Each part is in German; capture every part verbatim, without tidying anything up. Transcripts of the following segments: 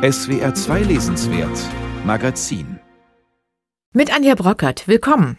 S W R zwei Lesenswert Magazin. Mit Anja Brockert, willkommen.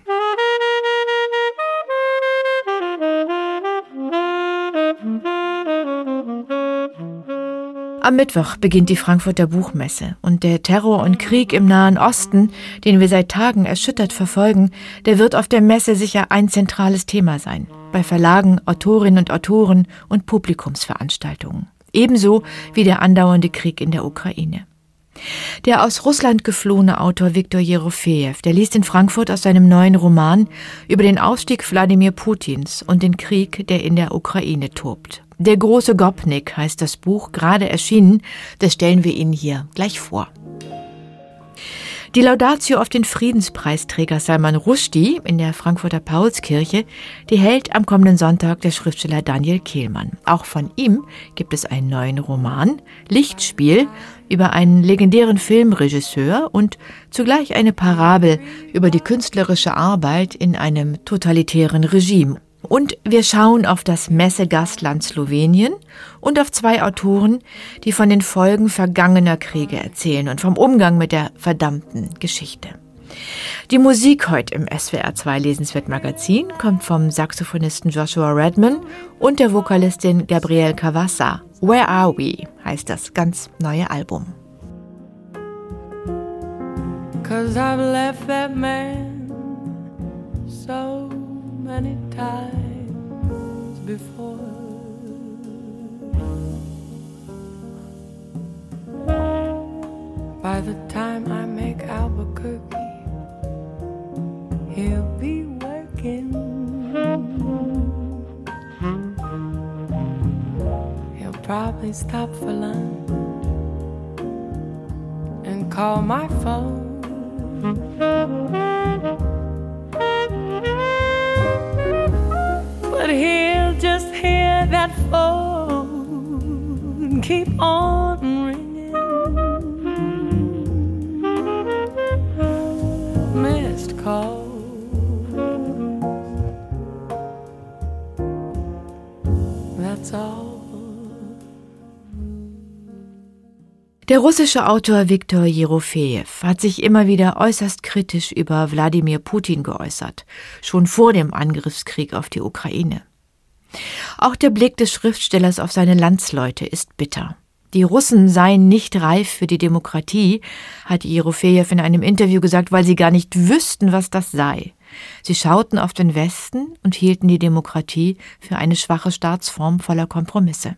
Am Mittwoch beginnt die Frankfurter Buchmesse und der Terror und Krieg im Nahen Osten, den wir seit Tagen erschüttert verfolgen, der wird auf der Messe sicher ein zentrales Thema sein. Bei Verlagen, Autorinnen und Autoren und Publikumsveranstaltungen. Ebenso wie der andauernde Krieg in der Ukraine. Der aus Russland geflohene Autor Viktor Jerofejew, der liest in Frankfurt aus seinem neuen Roman über den Aufstieg Wladimir Putins und den Krieg, der in der Ukraine tobt. Der große Gopnik heißt das Buch, gerade erschienen, das stellen wir Ihnen hier gleich vor. Die Laudatio auf den Friedenspreisträger Salman Rushdie in der Frankfurter Paulskirche, die hält am kommenden Sonntag der Schriftsteller Daniel Kehlmann. Auch von ihm gibt es einen neuen Roman, Lichtspiel, über einen legendären Filmregisseur und zugleich eine Parabel über die künstlerische Arbeit in einem totalitären Regime. Und wir schauen auf das Messegastland Slowenien und auf zwei Autoren, die von den Folgen vergangener Kriege erzählen und vom Umgang mit der verdammten Geschichte. Die Musik heute im S W R zwei Lesenswert Magazin kommt vom Saxophonisten Joshua Redman und der Vokalistin Gabrielle Cavassa. Where Are We heißt das ganz neue Album. 'Cause I've left that man so many times before. By the time I make Albuquerque, he'll be working. He'll probably stop for lunch and call my phone. But he'll just hear that phone keep on ringing. Missed calls. That's all. Der russische Autor Viktor Jerofejew hat sich immer wieder äußerst kritisch über Wladimir Putin geäußert, schon vor dem Angriffskrieg auf die Ukraine. Auch der Blick des Schriftstellers auf seine Landsleute ist bitter. Die Russen seien nicht reif für die Demokratie, hat Jerofejew in einem Interview gesagt, weil sie gar nicht wüssten, was das sei. Sie schauten auf den Westen und hielten die Demokratie für eine schwache Staatsform voller Kompromisse.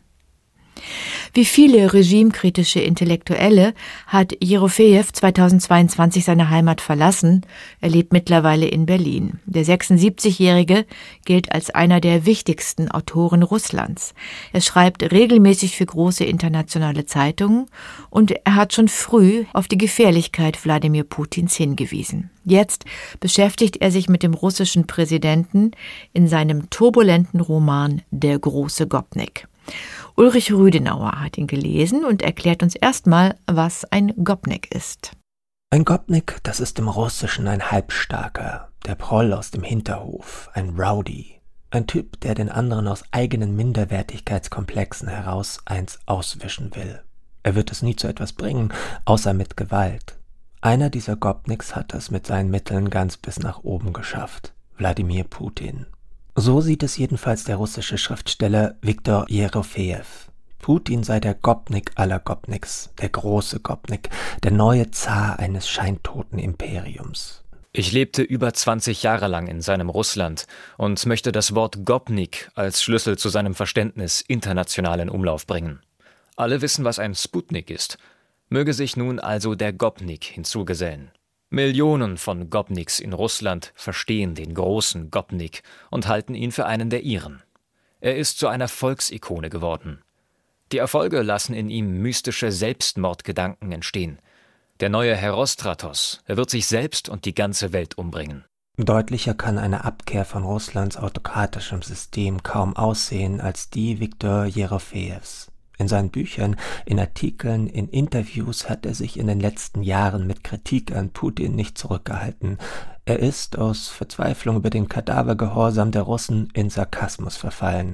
Wie viele regimekritische Intellektuelle hat Jerofejew zweitausendzweiundzwanzig seine Heimat verlassen. Er lebt mittlerweile in Berlin. Der sechsundsiebzigjährige gilt als einer der wichtigsten Autoren Russlands. Er schreibt regelmäßig für große internationale Zeitungen und er hat schon früh auf die Gefährlichkeit Wladimir Putins hingewiesen. Jetzt beschäftigt er sich mit dem russischen Präsidenten in seinem turbulenten Roman Der große Gopnik. Ulrich Rüdenauer hat ihn gelesen und erklärt uns erstmal, was ein Gopnik ist. Ein Gopnik, das ist im Russischen ein Halbstarker, der Proll aus dem Hinterhof, ein Rowdy, ein Typ, der den anderen aus eigenen Minderwertigkeitskomplexen heraus eins auswischen will. Er wird es nie zu etwas bringen, außer mit Gewalt. Einer dieser Gopniks hat es mit seinen Mitteln ganz bis nach oben geschafft, Wladimir Putin. So sieht es jedenfalls der russische Schriftsteller Viktor Jerofejew. Putin sei der Gopnik aller Gopniks, der große Gopnik, der neue Zar eines scheintoten Imperiums. Ich lebte über zwanzig Jahre lang in seinem Russland und möchte das Wort Gopnik als Schlüssel zu seinem Verständnis international in Umlauf bringen. Alle wissen, was ein Sputnik ist. Möge sich nun also der Gopnik hinzugesellen. Millionen von Gopniks in Russland verstehen den großen Gopnik und halten ihn für einen der ihren. Er ist zu einer Volksikone geworden. Die Erfolge lassen in ihm mystische Selbstmordgedanken entstehen. Der neue Herostratos, er wird sich selbst und die ganze Welt umbringen. Deutlicher kann eine Abkehr von Russlands autokratischem System kaum aussehen als die Viktor Jerofejews. In seinen Büchern, in Artikeln, in Interviews hat er sich in den letzten Jahren mit Kritik an Putin nicht zurückgehalten. Er ist aus Verzweiflung über den Kadavergehorsam der Russen in Sarkasmus verfallen.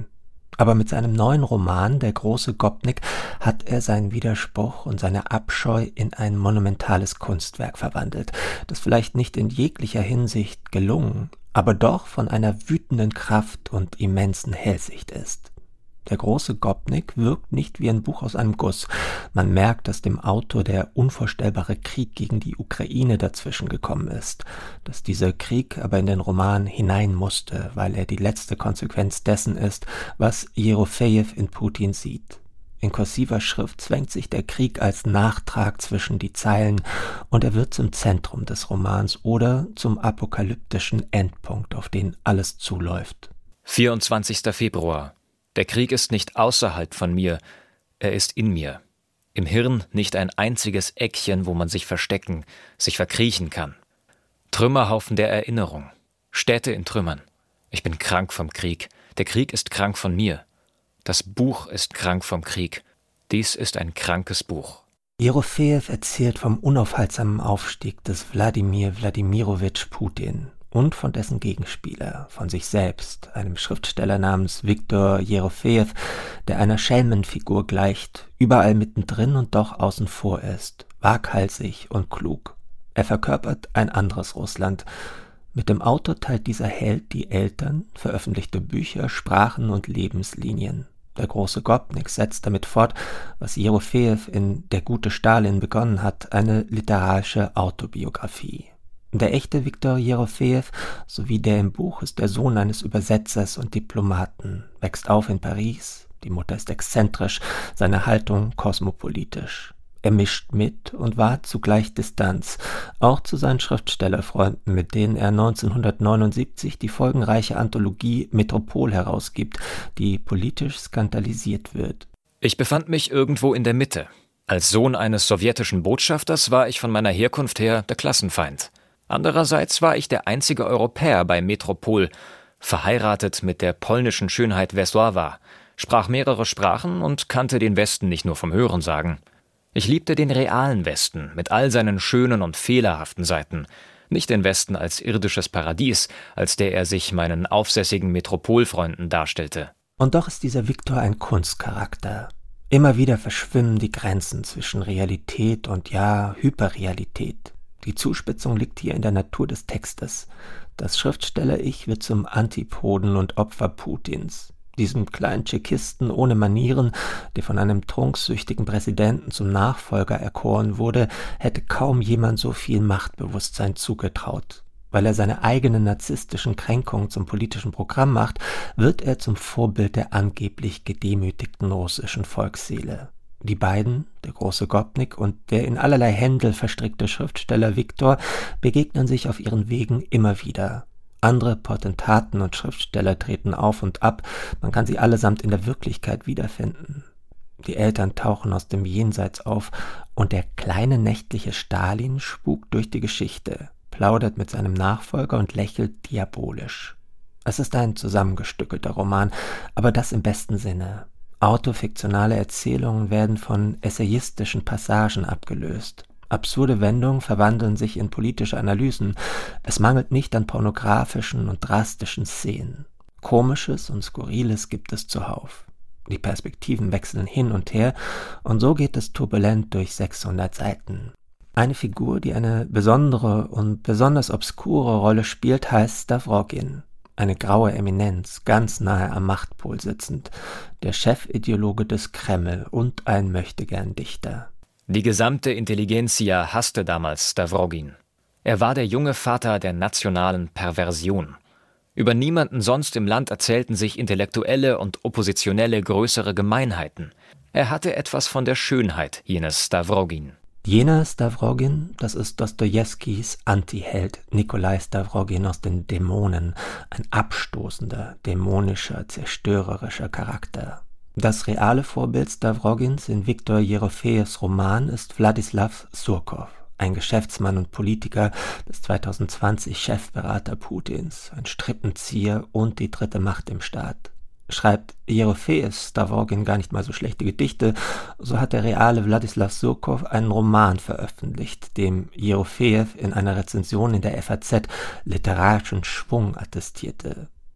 Aber mit seinem neuen Roman »Der große Gopnik« hat er seinen Widerspruch und seine Abscheu in ein monumentales Kunstwerk verwandelt, das vielleicht nicht in jeglicher Hinsicht gelungen, aber doch von einer wütenden Kraft und immensen Hellsicht ist. »Der große Gopnik« wirkt nicht wie ein Buch aus einem Guss. Man merkt, dass dem Autor der unvorstellbare Krieg gegen die Ukraine dazwischen gekommen ist, dass dieser Krieg aber in den Roman hinein musste, weil er die letzte Konsequenz dessen ist, was Jerofejew in Putin sieht. In kursiver Schrift zwängt sich der Krieg als Nachtrag zwischen die Zeilen und er wird zum Zentrum des Romans oder zum apokalyptischen Endpunkt, auf den alles zuläuft. vierundzwanzigster Februar. Der Krieg ist nicht außerhalb von mir, er ist in mir. Im Hirn nicht ein einziges Eckchen, wo man sich verstecken, sich verkriechen kann. Trümmerhaufen der Erinnerung, Städte in Trümmern. Ich bin krank vom Krieg, der Krieg ist krank von mir. Das Buch ist krank vom Krieg, dies ist ein krankes Buch. Jerofejew erzählt vom unaufhaltsamen Aufstieg des Wladimir Wladimirowitsch Putin und von dessen Gegenspieler, von sich selbst, einem Schriftsteller namens Viktor Jerofejew, der einer Schelmenfigur gleicht, überall mittendrin und doch außen vor ist, waghalsig und klug. Er verkörpert ein anderes Russland. Mit dem Autor teilt dieser Held die Eltern, veröffentlichte Bücher, Sprachen und Lebenslinien. Der große Gopnik setzt damit fort, was Jerofejew in »Der gute Stalin« begonnen hat, eine literarische Autobiografie. Der echte Viktor Jerofejew, sowie der im Buch, ist der Sohn eines Übersetzers und Diplomaten, wächst auf in Paris, die Mutter ist exzentrisch, seine Haltung kosmopolitisch. Er mischt mit und wahrt zugleich Distanz, auch zu seinen Schriftstellerfreunden, mit denen er neunzehnhundertneunundsiebzig die folgenreiche Anthologie Metropol herausgibt, die politisch skandalisiert wird. Ich befand mich irgendwo in der Mitte. Als Sohn eines sowjetischen Botschafters war ich von meiner Herkunft her der Klassenfeind. Andererseits war ich der einzige Europäer bei Metropol, verheiratet mit der polnischen Schönheit Wesława, sprach mehrere Sprachen und kannte den Westen nicht nur vom Hörensagen. Ich liebte den realen Westen mit all seinen schönen und fehlerhaften Seiten, nicht den Westen als irdisches Paradies, als der er sich meinen aufsässigen Metropolfreunden darstellte. Und doch ist dieser Viktor ein Kunstcharakter. Immer wieder verschwimmen die Grenzen zwischen Realität und ja, Hyperrealität. Die Zuspitzung liegt hier in der Natur des Textes. Das Schriftsteller-Ich wird zum Antipoden und Opfer Putins. Diesem kleinen Tschekisten ohne Manieren, der von einem trunksüchtigen Präsidenten zum Nachfolger erkoren wurde, hätte kaum jemand so viel Machtbewusstsein zugetraut. Weil er seine eigenen narzisstischen Kränkungen zum politischen Programm macht, wird er zum Vorbild der angeblich gedemütigten russischen Volksseele. Die beiden, der große Gopnik und der in allerlei Händel verstrickte Schriftsteller Viktor, begegnen sich auf ihren Wegen immer wieder. Andere Potentaten und Schriftsteller treten auf und ab, man kann sie allesamt in der Wirklichkeit wiederfinden. Die Eltern tauchen aus dem Jenseits auf und der kleine nächtliche Stalin spukt durch die Geschichte, plaudert mit seinem Nachfolger und lächelt diabolisch. Es ist ein zusammengestückelter Roman, aber das im besten Sinne. Autofiktionale Erzählungen werden von essayistischen Passagen abgelöst. Absurde Wendungen verwandeln sich in politische Analysen. Es mangelt nicht an pornografischen und drastischen Szenen. Komisches und Skurriles gibt es zuhauf. Die Perspektiven wechseln hin und her und so geht es turbulent durch sechshundert Seiten. Eine Figur, die eine besondere und besonders obskure Rolle spielt, heißt Stavrogin. Eine graue Eminenz, ganz nahe am Machtpol sitzend, der Chefideologe des Kreml und ein Möchtegern-Dichter. Die gesamte Intelligenzia hasste damals Stavrogin. Er war der junge Vater der nationalen Perversion. Über niemanden sonst im Land erzählten sich Intellektuelle und Oppositionelle größere Gemeinheiten. Er hatte etwas von der Schönheit jenes Stavrogin. Jener Stavrogin, das ist Dostojewskis Antiheld Nikolai Stavrogin aus den Dämonen, ein abstoßender, dämonischer, zerstörerischer Charakter. Das reale Vorbild Stavrogins in Viktor Jerofejews Roman ist Wladislaw Surkow, ein Geschäftsmann und Politiker, bis zweitausendzwanzig Chefberater Putins, ein Strippenzieher und die dritte Macht im Staat. Schreibt Jerofejews Stavrogin gar nicht mal so schlechte Gedichte, so hat der reale Wladislaw Surkow einen Roman veröffentlicht, dem Jerofejew in einer Rezension in der F A Z literarischen Schwung attestierte.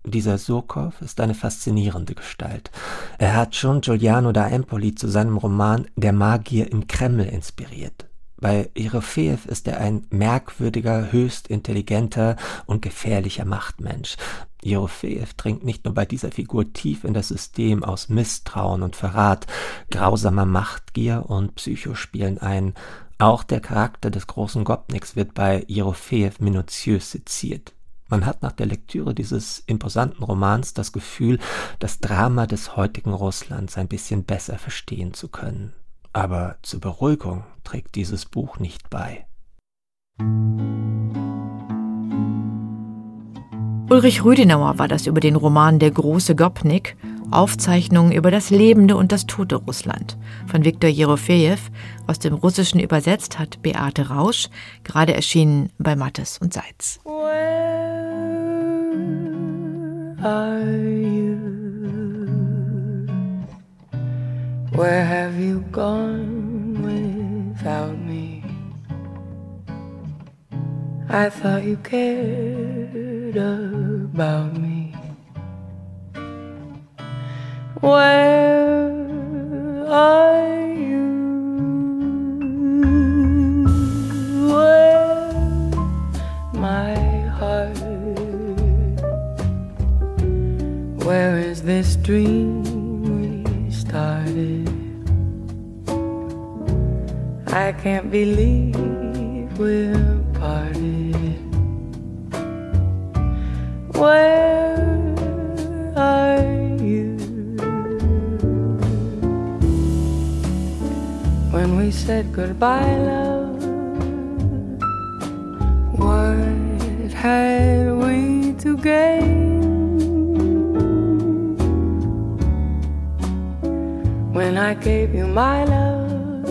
Dieser Surkow ist eine faszinierende Gestalt. Er hat schon Giuliano da Empoli zu seinem Roman Der Magier im Kreml inspiriert. Bei Jerofejew ist er ein merkwürdiger, höchst intelligenter und gefährlicher Machtmensch. Jerofejew dringt nicht nur bei dieser Figur tief in das System aus Misstrauen und Verrat, grausamer Machtgier und Psychospielen ein. Auch der Charakter des großen Gopniks wird bei Jerofejew minutiös seziert. Man hat nach der Lektüre dieses imposanten Romans das Gefühl, das Drama des heutigen Russlands ein bisschen besser verstehen zu können. Aber zur Beruhigung trägt dieses Buch nicht bei. Ulrich Rüdenauer war das über den Roman Der große Gopnik, Aufzeichnungen über das lebende und das tote Russland. Von Viktor Jerofejew, aus dem Russischen übersetzt hat Beate Rausch, gerade erschienen bei Mattes und Seitz. Are you? Where have you gone without me? I thought you cared about me. Where are you? Where, my heart? Where is this dream we started? I can't believe we're parted. Where are you? When we said goodbye, love, what had we to gain? When I gave you my love,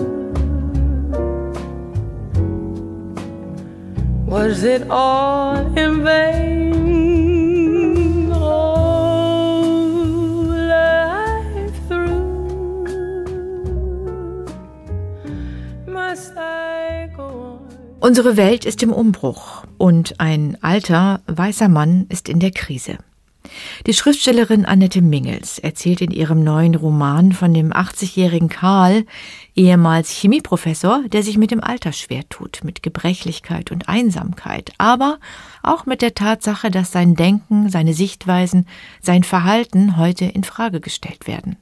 was it all in vain? Oh, life through, must I go on? Unsere Welt ist im Umbruch und ein alter, weißer Mann ist in der Krise. Die Schriftstellerin Annette Mingels erzählt in ihrem neuen Roman von dem achtzigjährigen Karl, ehemals Chemieprofessor, der sich mit dem Alter schwer tut, mit Gebrechlichkeit und Einsamkeit, aber auch mit der Tatsache, dass sein Denken, seine Sichtweisen, sein Verhalten heute in Frage gestellt werden.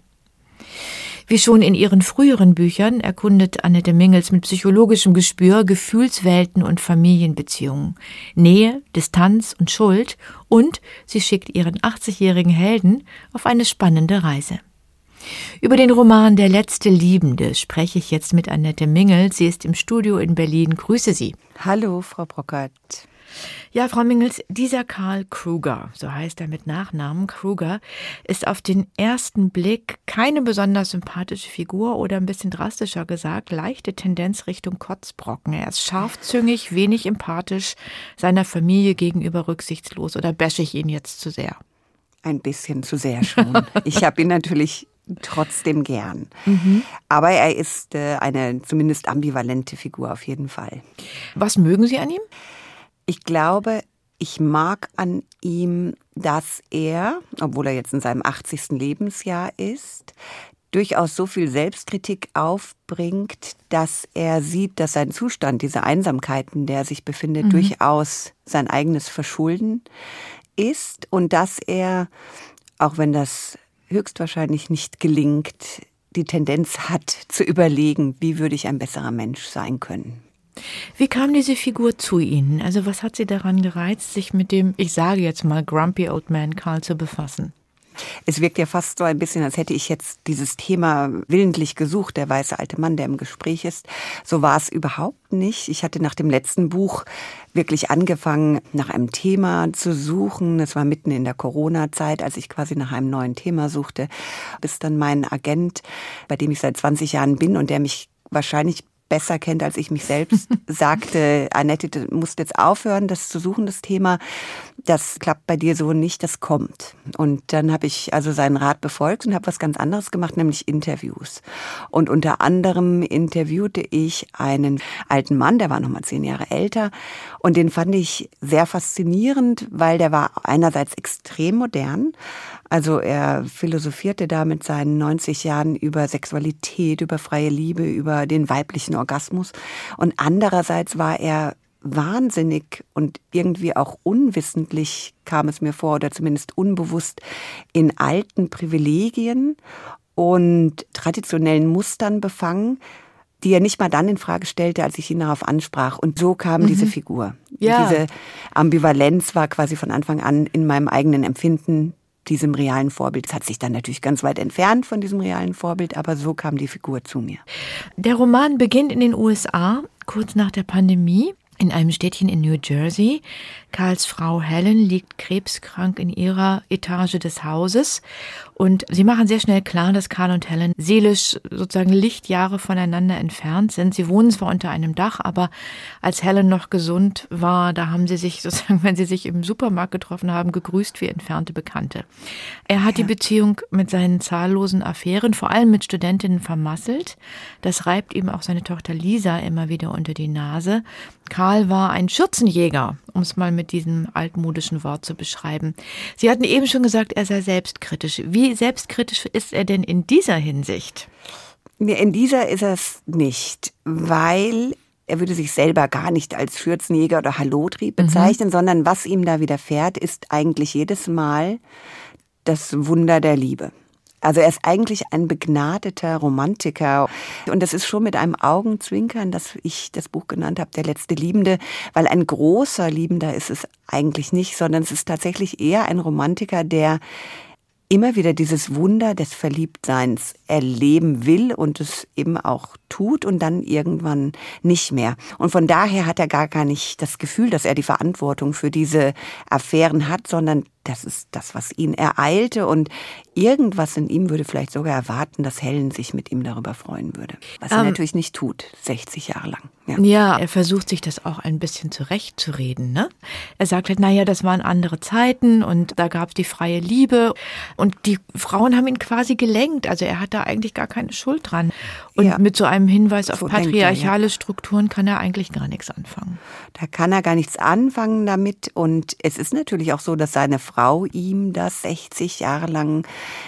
Wie schon in ihren früheren Büchern erkundet Annette Mingels mit psychologischem Gespür Gefühlswelten und Familienbeziehungen, Nähe, Distanz und Schuld, und sie schickt ihren achtzigjährigen Helden auf eine spannende Reise. Über den Roman Der letzte Liebende spreche ich jetzt mit Annette Mingels. Sie ist im Studio in Berlin. Grüße Sie. Hallo, Frau Brockert. Ja, Frau Mingels, dieser Karl Kruger, so heißt er mit Nachnamen, Kruger, ist auf den ersten Blick keine besonders sympathische Figur oder ein bisschen drastischer gesagt, leichte Tendenz Richtung Kotzbrocken. Er ist scharfzüngig, wenig empathisch, seiner Familie gegenüber rücksichtslos. Oder bashe ich ihn jetzt zu sehr? Ein bisschen zu sehr schon. Ich habe ihn natürlich trotzdem gern. Mhm. Aber er ist äh, eine zumindest ambivalente Figur auf jeden Fall. Was mögen Sie an ihm? Ich glaube, ich mag an ihm, dass er, obwohl er jetzt in seinem achtzigsten Lebensjahr ist, durchaus so viel Selbstkritik aufbringt, dass er sieht, dass sein Zustand, diese Einsamkeit, in der er sich befindet, mhm. durchaus sein eigenes Verschulden ist und dass er, auch wenn das höchstwahrscheinlich nicht gelingt, die Tendenz hat zu überlegen, wie würde ich ein besserer Mensch sein können. Wie kam diese Figur zu Ihnen? Also was hat Sie daran gereizt, sich mit dem, ich sage jetzt mal, Grumpy Old Man Karl zu befassen? Es wirkt ja fast so ein bisschen, als hätte ich jetzt dieses Thema willentlich gesucht, der weiße alte Mann, der im Gespräch ist. So war es überhaupt nicht. Ich hatte nach dem letzten Buch wirklich angefangen, nach einem Thema zu suchen. Das war mitten in der Corona-Zeit, als ich quasi nach einem neuen Thema suchte, bis dann mein Agent, bei dem ich seit zwanzig Jahren bin und der mich wahrscheinlich besser kennt als ich mich selbst, sagte, Annette, du musst jetzt aufhören, das zu suchen, das Thema. Das klappt bei dir so nicht, das kommt. Und dann habe ich also seinen Rat befolgt und habe was ganz anderes gemacht, nämlich Interviews. Und unter anderem interviewte ich einen alten Mann, der war noch mal zehn Jahre älter. Und den fand ich sehr faszinierend, weil der war einerseits extrem modern. Also er philosophierte da mit seinen neunzig Jahren über Sexualität, über freie Liebe, über den weiblichen Orgasmus. Und andererseits war er wahnsinnig und irgendwie auch unwissentlich, kam es mir vor, oder zumindest unbewusst, in alten Privilegien und traditionellen Mustern befangen, die er nicht mal dann in Frage stellte, als ich ihn darauf ansprach. Und so kam mhm. diese Figur. Ja. Diese Ambivalenz war quasi von Anfang an in meinem eigenen Empfinden diesem realen Vorbild. Es hat sich dann natürlich ganz weit entfernt von diesem realen Vorbild, aber so kam die Figur zu mir. Der Roman beginnt in den U S A, kurz nach der Pandemie, in einem Städtchen in New Jersey. Carls Frau Helen liegt krebskrank in ihrer Etage des Hauses. Und sie machen sehr schnell klar, dass Carl und Helen seelisch sozusagen Lichtjahre voneinander entfernt sind. Sie wohnen zwar unter einem Dach, aber als Helen noch gesund war, da haben sie sich sozusagen, wenn sie sich im Supermarkt getroffen haben, gegrüßt wie entfernte Bekannte. Er hat ja. die Beziehung mit seinen zahllosen Affären, vor allem mit Studentinnen, vermasselt. Das reibt ihm auch seine Tochter Lisa immer wieder unter die Nase. Carl war ein Schürzenjäger, um es mal mit diesem altmodischen Wort zu beschreiben. Sie hatten eben schon gesagt, er sei selbstkritisch. Wie selbstkritisch ist er denn in dieser Hinsicht? In dieser ist er es nicht, weil er würde sich selber gar nicht als Schürzenjäger oder Hallotri bezeichnen, mhm. sondern was ihm da widerfährt, ist eigentlich jedes Mal das Wunder der Liebe. Also er ist eigentlich ein begnadeter Romantiker. Und das ist schon mit einem Augenzwinkern, dass ich das Buch genannt habe, Der letzte Liebende, weil ein großer Liebender ist es eigentlich nicht, sondern es ist tatsächlich eher ein Romantiker, der immer wieder dieses Wunder des Verliebtseins erleben will und es eben auch tut und dann irgendwann nicht mehr. Und von daher hat er gar, gar nicht das Gefühl, dass er die Verantwortung für diese Affären hat, sondern das ist das, was ihn ereilte. Und irgendwas in ihm würde vielleicht sogar erwarten, dass Helen sich mit ihm darüber freuen würde. Was um, er natürlich nicht tut, sechzig Jahre lang. Ja. ja, er versucht sich das auch ein bisschen zurechtzureden, ne? Er sagt halt, naja, das waren andere Zeiten und da gab es die freie Liebe. Und die Frauen haben ihn quasi gelenkt. Also er hat da eigentlich gar keine Schuld dran. Und ja. mit so einem Hinweis auf so patriarchale er, ja. Strukturen kann er eigentlich gar nichts anfangen. Da kann er gar nichts anfangen damit. Und es ist natürlich auch so, dass seine Frau ihm das sechzig Jahre lang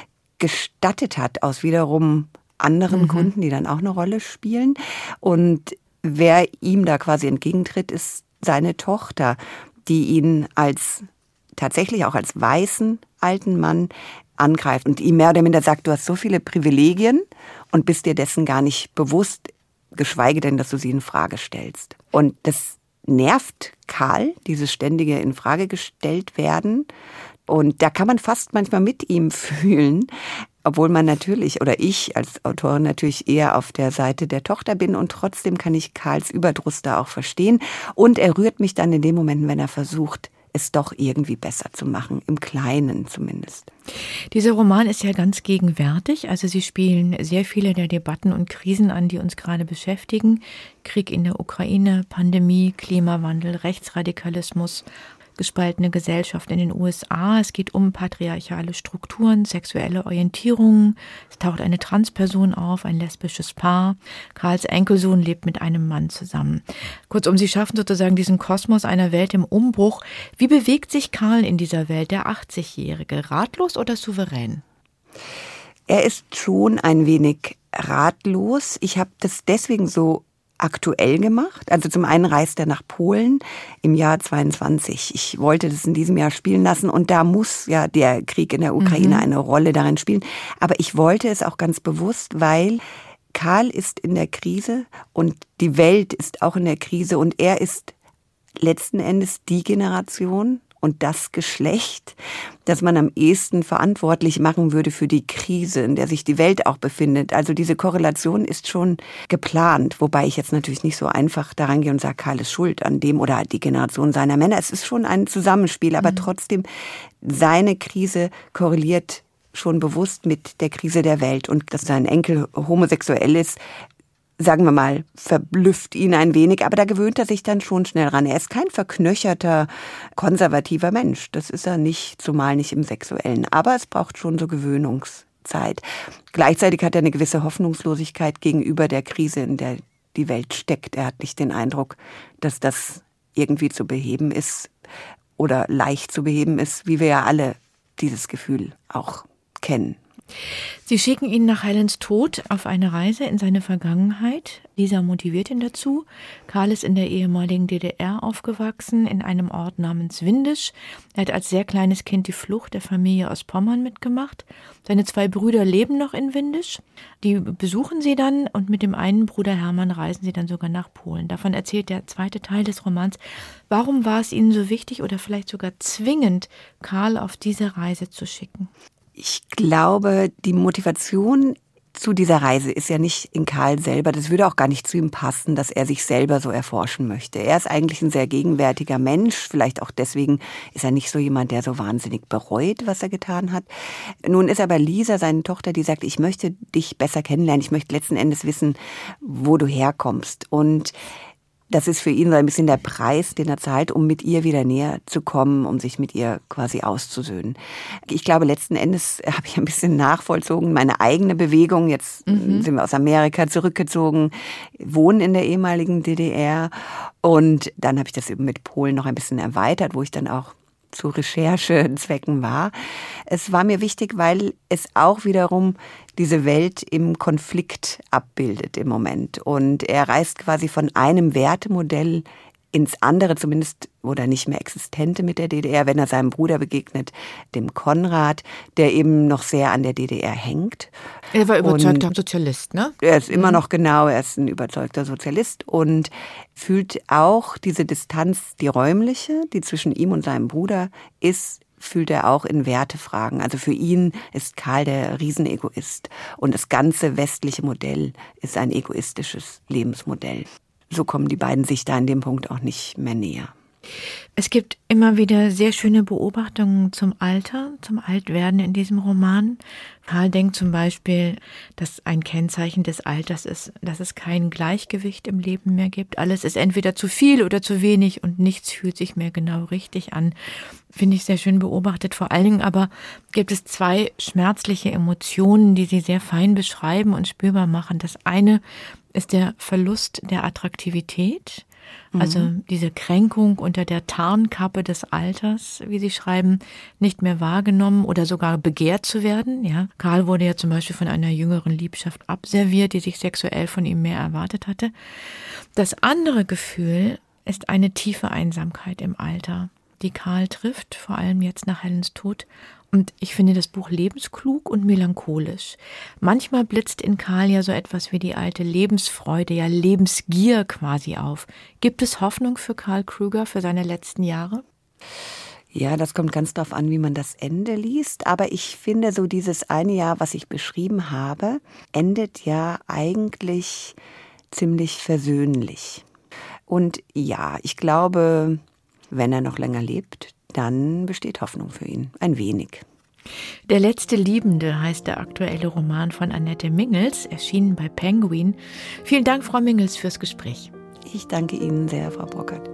gestattet hat, aus wiederum anderen mhm. Gründen, die dann auch eine Rolle spielen. Und wer ihm da quasi entgegentritt, ist seine Tochter, die ihn als tatsächlich auch als weißen alten Mann angreift und ihm mehr oder minder sagt, du hast so viele Privilegien und bist dir dessen gar nicht bewusst, geschweige denn, dass du sie in Frage stellst. Und das nervt Carl, dieses ständige in Frage gestellt werden. Und da kann man fast manchmal mit ihm fühlen, obwohl man natürlich, oder ich als Autorin natürlich eher auf der Seite der Tochter bin und trotzdem kann ich Carls Überdruss da auch verstehen. Und er rührt mich dann in den Momenten, wenn er versucht, es doch irgendwie besser zu machen, im Kleinen zumindest. Dieser Roman ist ja ganz gegenwärtig, also Sie spielen sehr viele der Debatten und Krisen an, die uns gerade beschäftigen. Krieg in der Ukraine, Pandemie, Klimawandel, Rechtsradikalismus, gespaltene Gesellschaft in den U S A. Es geht um patriarchale Strukturen, sexuelle Orientierungen. Es taucht eine Transperson auf, ein lesbisches Paar. Carls Enkelsohn lebt mit einem Mann zusammen. Kurzum, sie schaffen sozusagen diesen Kosmos einer Welt im Umbruch. Wie bewegt sich Carl in dieser Welt, der achtzigjährige? Ratlos oder souverän? Er ist schon ein wenig ratlos. Ich habe das deswegen so aktuell gemacht. Also zum einen reist er nach Polen im Jahr zweiundzwanzig. Ich wollte das in diesem Jahr spielen lassen und da muss ja der Krieg in der Ukraine mhm. eine Rolle darin spielen. Aber ich wollte es auch ganz bewusst, weil Carl ist in der Krise und die Welt ist auch in der Krise und er ist letzten Endes die Generation und das Geschlecht, das man am ehesten verantwortlich machen würde für die Krise, in der sich die Welt auch befindet. Also diese Korrelation ist schon geplant, wobei ich jetzt natürlich nicht so einfach daran gehe und sage, Carl ist schuld an dem oder die Generation seiner Männer. Es ist schon ein Zusammenspiel, aber mhm. trotzdem, seine Krise korreliert schon bewusst mit der Krise der Welt. Und dass sein Enkel homosexuell ist, sagen wir mal, verblüfft ihn ein wenig, aber da gewöhnt er sich dann schon schnell ran. Er ist kein verknöcherter, konservativer Mensch. Das ist er nicht, zumal nicht im Sexuellen. Aber es braucht schon so Gewöhnungszeit. Gleichzeitig hat er eine gewisse Hoffnungslosigkeit gegenüber der Krise, in der die Welt steckt. Er hat nicht den Eindruck, dass das irgendwie zu beheben ist oder leicht zu beheben ist, wie wir ja alle dieses Gefühl auch kennen. Sie schicken ihn nach Helens Tod auf eine Reise in seine Vergangenheit. Lisa motiviert ihn dazu. Karl ist in der ehemaligen D D R aufgewachsen, in einem Ort namens Windisch. Er hat als sehr kleines Kind die Flucht der Familie aus Pommern mitgemacht. Seine zwei Brüder leben noch in Windisch. Die besuchen sie dann und mit dem einen Bruder Hermann reisen sie dann sogar nach Polen. Davon erzählt der zweite Teil des Romans. Warum war es Ihnen so wichtig oder vielleicht sogar zwingend, Karl auf diese Reise zu schicken? Ich glaube, die Motivation zu dieser Reise ist ja nicht in Karl selber. Das würde auch gar nicht zu ihm passen, dass er sich selber so erforschen möchte. Er ist eigentlich ein sehr gegenwärtiger Mensch. Vielleicht auch deswegen ist er nicht so jemand, der so wahnsinnig bereut, was er getan hat. Nun ist aber Lisa, seine Tochter, die sagt, ich möchte dich besser kennenlernen. Ich möchte letzten Endes wissen, wo du herkommst. Und das ist für ihn so ein bisschen der Preis, den er zahlt, um mit ihr wieder näher zu kommen, um sich mit ihr quasi auszusöhnen. Ich glaube, letzten Endes habe ich ein bisschen nachvollzogen, meine eigene Bewegung. Jetzt mhm. sind wir aus Amerika zurückgezogen, wohnen in der ehemaligen D D R. Und dann habe ich das eben mit Polen noch ein bisschen erweitert, wo ich dann auch zu Recherchezwecken war. Es war mir wichtig, weil es auch wiederum diese Welt im Konflikt abbildet im Moment. Und er reist quasi von einem Wertemodell ins andere, zumindest oder nicht mehr existente mit der D D R, wenn er seinem Bruder begegnet, dem Konrad, der eben noch sehr an der D D R hängt. Er war überzeugter und Sozialist, ne? Er ist immer noch genau, er ist ein überzeugter Sozialist und fühlt auch diese Distanz, die räumliche, die zwischen ihm und seinem Bruder ist, fühlt er auch in Wertefragen. Also für ihn ist Karl der Riesenegoist und das ganze westliche Modell ist ein egoistisches Lebensmodell. So kommen die beiden sich da an dem Punkt auch nicht mehr näher. Es gibt immer wieder sehr schöne Beobachtungen zum Alter, zum Altwerden in diesem Roman. Karl denkt zum Beispiel, dass ein Kennzeichen des Alters ist, dass es kein Gleichgewicht im Leben mehr gibt. Alles ist entweder zu viel oder zu wenig und nichts fühlt sich mehr genau richtig an. Finde ich sehr schön beobachtet. Vor allen Dingen aber gibt es zwei schmerzliche Emotionen, die Sie sehr fein beschreiben und spürbar machen. Das eine ist der Verlust der Attraktivität. Also diese Kränkung unter der Tarnkappe des Alters, wie Sie schreiben, nicht mehr wahrgenommen oder sogar begehrt zu werden. Ja, Karl wurde ja zum Beispiel von einer jüngeren Liebschaft abserviert, die sich sexuell von ihm mehr erwartet hatte. Das andere Gefühl ist eine tiefe Einsamkeit im Alter, die Karl trifft, vor allem jetzt nach Helens Tod. Und ich finde das Buch lebensklug und melancholisch. Manchmal blitzt in Karl ja so etwas wie die alte Lebensfreude, ja Lebensgier quasi auf. Gibt es Hoffnung für Karl Krüger für seine letzten Jahre? Ja, das kommt ganz darauf an, wie man das Ende liest. Aber ich finde, so dieses eine Jahr, was ich beschrieben habe, endet ja eigentlich ziemlich versöhnlich. Und ja, ich glaube, wenn er noch länger lebt, dann besteht Hoffnung für ihn. Ein wenig. Der letzte Liebende heißt der aktuelle Roman von Annette Mingels, erschienen bei Penguin. Vielen Dank, Frau Mingels, fürs Gespräch. Ich danke Ihnen sehr, Frau Brockert.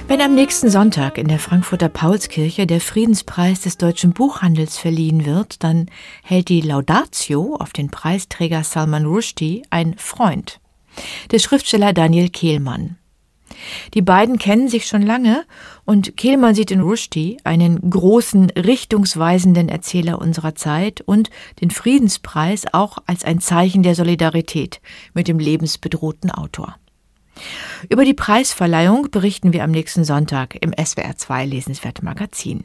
Wenn am nächsten Sonntag in der Frankfurter Paulskirche der Friedenspreis des deutschen Buchhandels verliehen wird, dann hält die Laudatio auf den Preisträger Salman Rushdie ein Freund, der Schriftsteller Daniel Kehlmann. Die beiden kennen sich schon lange und Kehlmann sieht in Rushdie einen großen, richtungsweisenden Erzähler unserer Zeit und den Friedenspreis auch als ein Zeichen der Solidarität mit dem lebensbedrohten Autor. Über die Preisverleihung berichten wir am nächsten Sonntag im S W R zwei Lesenswert Magazin.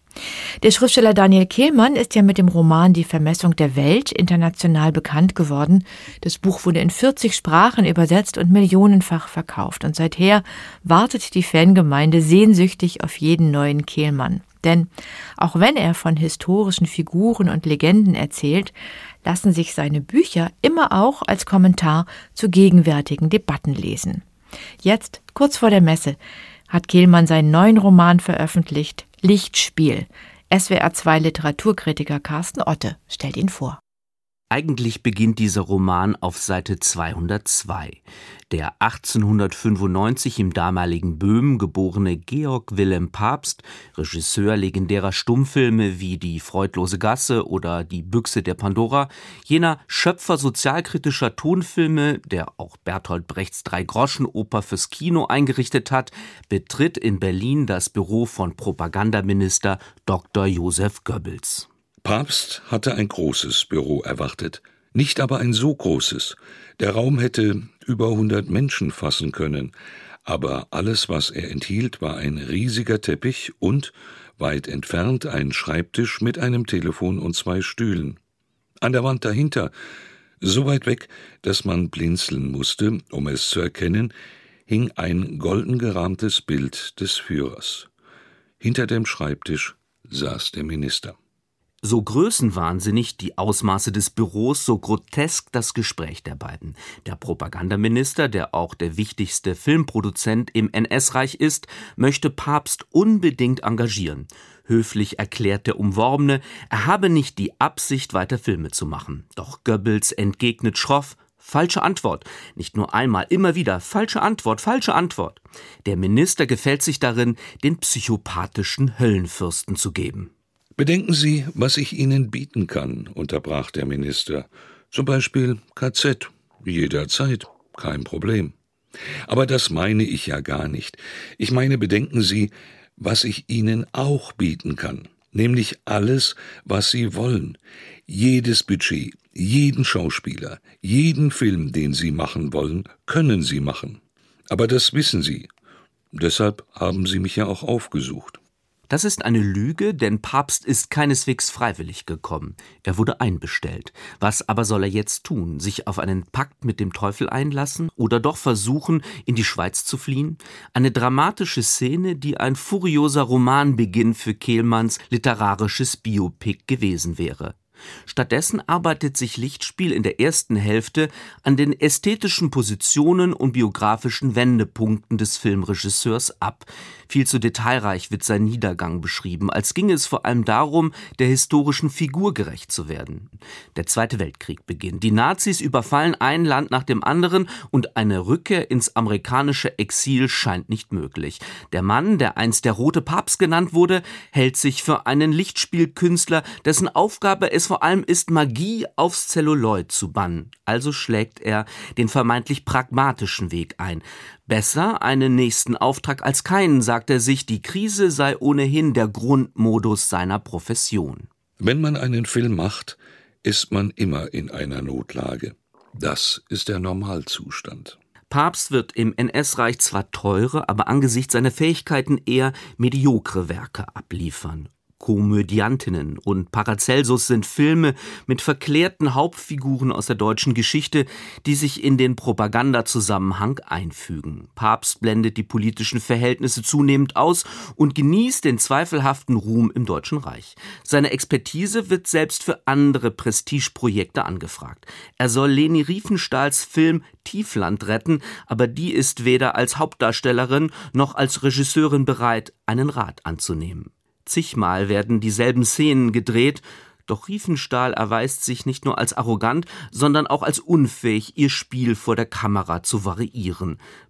Der Schriftsteller Daniel Kehlmann ist ja mit dem Roman Die Vermessung der Welt international bekannt geworden. Das Buch wurde in vierzig Sprachen übersetzt und millionenfach verkauft. Und seither wartet die Fangemeinde sehnsüchtig auf jeden neuen Kehlmann. Denn auch wenn er von historischen Figuren und Legenden erzählt, lassen sich seine Bücher immer auch als Kommentar zu gegenwärtigen Debatten lesen. Jetzt, kurz vor der Messe, hat Kehlmann seinen neuen Roman veröffentlicht, Lichtspiel. S W R zwei Literaturkritiker Carsten Otte stellt ihn vor. Eigentlich beginnt dieser Roman auf Seite zweihundertzwei. Der achtzehnhundertfünfundneunzig im damaligen Böhmen geborene Georg Wilhelm Pabst, Regisseur legendärer Stummfilme wie Die freudlose Gasse oder Die Büchse der Pandora, jener Schöpfer sozialkritischer Tonfilme, der auch Bertolt Brechts Drei-Groschen-Oper fürs Kino eingerichtet hat, betritt in Berlin das Büro von Propagandaminister Doktor Joseph Goebbels. Pabst hatte ein großes Büro erwartet, nicht aber ein so großes. Der Raum hätte über hundert Menschen fassen können, aber alles, was er enthielt, war ein riesiger Teppich und, weit entfernt, ein Schreibtisch mit einem Telefon und zwei Stühlen. An der Wand dahinter, so weit weg, dass man blinzeln musste, um es zu erkennen, hing ein golden gerahmtes Bild des Führers. Hinter dem Schreibtisch saß der Minister. So größenwahnsinnig die Ausmaße des Büros, so grotesk das Gespräch der beiden. Der Propagandaminister, der auch der wichtigste Filmproduzent im N S-Reich ist, möchte Pabst unbedingt engagieren. Höflich erklärt der Umworbene, er habe nicht die Absicht, weiter Filme zu machen. Doch Goebbels entgegnet schroff: Falsche Antwort. Nicht nur einmal, immer wieder. Falsche Antwort, falsche Antwort. Der Minister gefällt sich darin, den psychopathischen Höllenfürsten zu geben. »Bedenken Sie, was ich Ihnen bieten kann«, unterbrach der Minister. »Zum Beispiel K Z. Jederzeit. Kein Problem. Aber das meine ich ja gar nicht. Ich meine, bedenken Sie, was ich Ihnen auch bieten kann. Nämlich alles, was Sie wollen. Jedes Budget, jeden Schauspieler, jeden Film, den Sie machen wollen, können Sie machen. Aber das wissen Sie. Deshalb haben Sie mich ja auch aufgesucht.« Das ist eine Lüge, denn Pabst ist keineswegs freiwillig gekommen. Er wurde einbestellt. Was aber soll er jetzt tun? Sich auf einen Pakt mit dem Teufel einlassen? Oder doch versuchen, in die Schweiz zu fliehen? Eine dramatische Szene, die ein furioser Romanbeginn für Kehlmanns literarisches Biopic gewesen wäre. Stattdessen arbeitet sich Lichtspiel in der ersten Hälfte an den ästhetischen Positionen und biografischen Wendepunkten des Filmregisseurs ab. Viel zu detailreich wird sein Niedergang beschrieben, als ginge es vor allem darum, der historischen Figur gerecht zu werden. Der Zweite Weltkrieg beginnt. Die Nazis überfallen ein Land nach dem anderen und eine Rückkehr ins amerikanische Exil scheint nicht möglich. Der Mann, der einst der Rote Papst genannt wurde, hält sich für einen Lichtspielkünstler, dessen Aufgabe es vor allem ist, Magie aufs Zelluloid zu bannen. Also schlägt er den vermeintlich pragmatischen Weg ein. Besser einen nächsten Auftrag als keinen, sagt er sich, die Krise sei ohnehin der Grundmodus seiner Profession. Wenn man einen Film macht, ist man immer in einer Notlage. Das ist der Normalzustand. Pabst wird im N S-Reich zwar teure, aber angesichts seiner Fähigkeiten eher mediokre Werke abliefern. Komödiantinnen und Paracelsus sind Filme mit verklärten Hauptfiguren aus der deutschen Geschichte, die sich in den Propagandazusammenhang einfügen. Pabst blendet die politischen Verhältnisse zunehmend aus und genießt den zweifelhaften Ruhm im Deutschen Reich. Seine Expertise wird selbst für andere Prestigeprojekte angefragt. Er soll Leni Riefenstahls Film Tiefland retten, aber die ist weder als Hauptdarstellerin noch als Regisseurin bereit, einen Rat anzunehmen. Zigmal werden dieselben Szenen gedreht, doch Riefenstahl erweist sich nicht nur als arrogant, sondern auch als unfähig, ihr Spiel vor der Kamera zu variieren.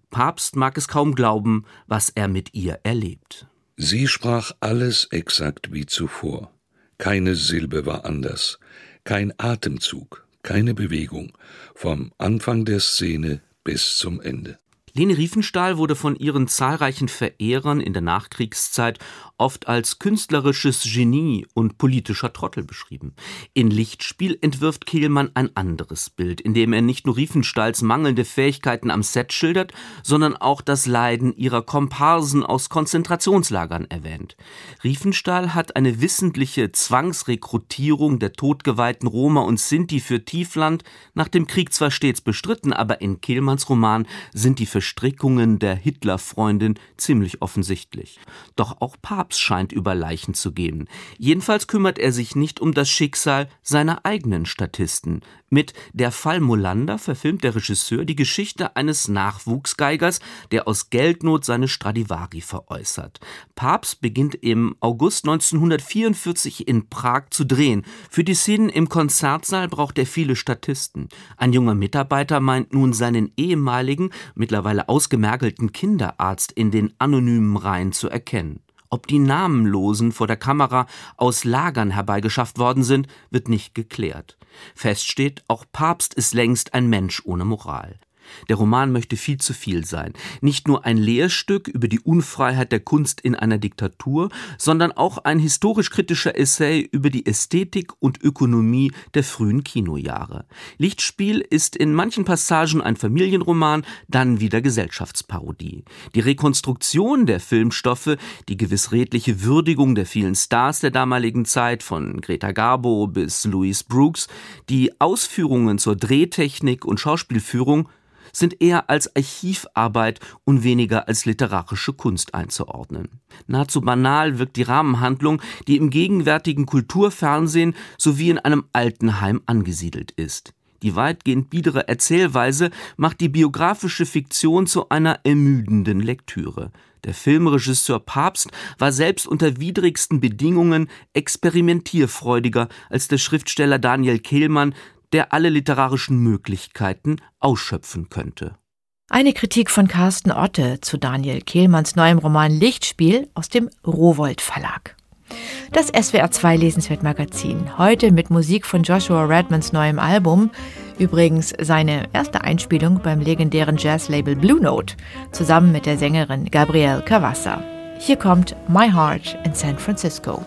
Pabst mag es kaum glauben, was er mit ihr erlebt. Sie sprach alles exakt wie zuvor. Keine Silbe war anders, kein Atemzug, keine Bewegung, vom Anfang der Szene bis zum Ende. Leni Riefenstahl wurde von ihren zahlreichen Verehrern in der Nachkriegszeit oft als künstlerisches Genie und politischer Trottel beschrieben. In Lichtspiel entwirft Kehlmann ein anderes Bild, in dem er nicht nur Riefenstahls mangelnde Fähigkeiten am Set schildert, sondern auch das Leiden ihrer Komparsen aus Konzentrationslagern erwähnt. Riefenstahl hat eine wissentliche Zwangsrekrutierung der todgeweihten Roma und Sinti für Tiefland nach dem Krieg zwar stets bestritten, aber in Kehlmanns Roman sind die Verstrickungen der Hitlerfreundin ziemlich offensichtlich. Doch auch Pabst scheint über Leichen zu gehen. Jedenfalls kümmert er sich nicht um das Schicksal seiner eigenen Statisten. Mit Der Fall Molander verfilmt der Regisseur die Geschichte eines Nachwuchsgeigers, der aus Geldnot seine Stradivari veräußert. Pabst beginnt im August neunzehnhundertvierundvierzig in Prag zu drehen. Für die Szenen im Konzertsaal braucht er viele Statisten. Ein junger Mitarbeiter meint nun, seinen ehemaligen, mittlerweile ausgemergelten Kinderarzt in den anonymen Reihen zu erkennen. Ob die Namenlosen vor der Kamera aus Lagern herbeigeschafft worden sind, wird nicht geklärt. Fest steht, auch Pabst ist längst ein Mensch ohne Moral. Der Roman möchte viel zu viel sein. Nicht nur ein Lehrstück über die Unfreiheit der Kunst in einer Diktatur, sondern auch ein historisch-kritischer Essay über die Ästhetik und Ökonomie der frühen Kinojahre. Lichtspiel ist in manchen Passagen ein Familienroman, dann wieder Gesellschaftsparodie. Die Rekonstruktion der Filmstoffe, die gewiss redliche Würdigung der vielen Stars der damaligen Zeit, von Greta Garbo bis Louise Brooks, die Ausführungen zur Drehtechnik und Schauspielführung sind eher als Archivarbeit und weniger als literarische Kunst einzuordnen. Nahezu banal wirkt die Rahmenhandlung, die im gegenwärtigen Kulturfernsehen sowie in einem Altenheim angesiedelt ist. Die weitgehend biedere Erzählweise macht die biografische Fiktion zu einer ermüdenden Lektüre. Der Filmregisseur Pabst war selbst unter widrigsten Bedingungen experimentierfreudiger als der Schriftsteller Daniel Kehlmann, der alle literarischen Möglichkeiten ausschöpfen könnte. Eine Kritik von Carsten Otte zu Daniel Kehlmanns neuem Roman Lichtspiel aus dem Rowohlt Verlag. Das S W R zwei Lesenswert Magazin, heute mit Musik von Joshua Redmans neuem Album, übrigens seine erste Einspielung beim legendären Jazzlabel Blue Note, zusammen mit der Sängerin Gabrielle Cavassa. Hier kommt My Heart in San Francisco.